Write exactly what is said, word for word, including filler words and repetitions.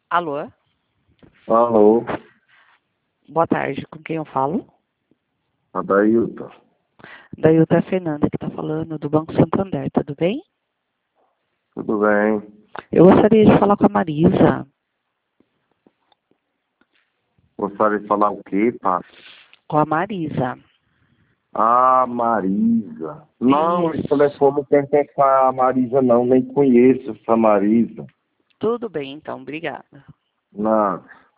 Alô? Alô, Boa tarde, com quem eu falo? a Dailton. Daí é a Fernanda que está falando do Banco Santander, tudo bem? Tudo bem? Eu gostaria de falar com a Marisa. Gostaria de falar o quê, pá? Com a Marisa. Ah, Marisa. Não, esse Isso. telefone não pertence a Marisa, não. Nem conheço essa Marisa. Tudo bem, então, obrigada. Nada.